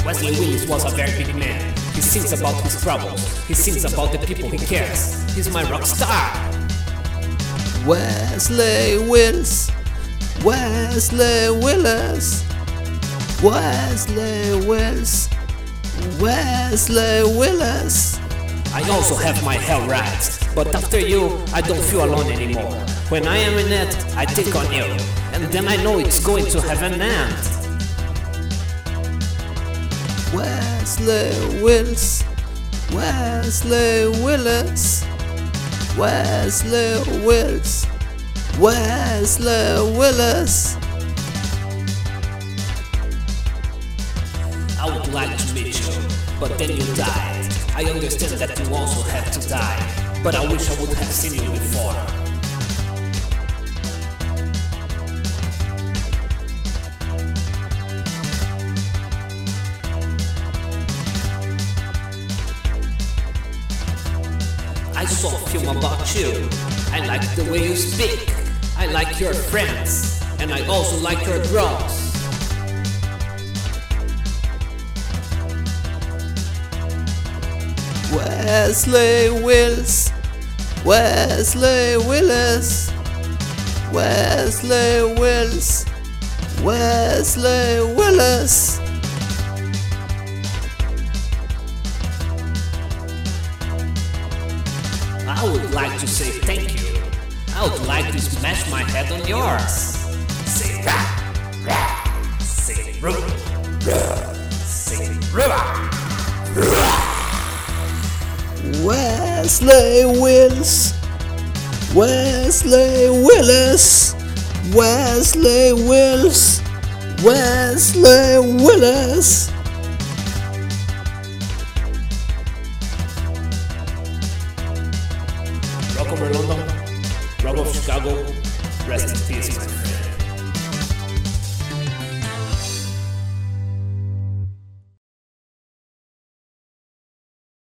Wesley Willis was a very big man. He sings about his troubles. He sings about the people he cares. He's my rock star. Wesley Willis, Wesley Willis, Wesley Willis, Wesley Willis. I also have my hell rights, but after you, I don't feel alone anymore. When I am in it, I think on you, and then I know it's going to have an end. Wesley Willis, Wesley Willis, Wesley Willis, Wesley Willis. I would like to meet you, but then you died. I understand that you also have to die, but I wish I would have seen you before. I saw a film about you. I like the way you speak. I like your friends, and I also like your drums. Wesley Willis, Wesley Willis, Wesley Willis, Wesley Willis. I would like to say thank you. I would like to smash my head on yours. Say rah, rah. Say roo, rah. Say rah, rah. Wesley Willis, Wesley Willis, Wesley Willis, Wesley Willis. Rock over London, rock of Chicago, rest in peace, my friend.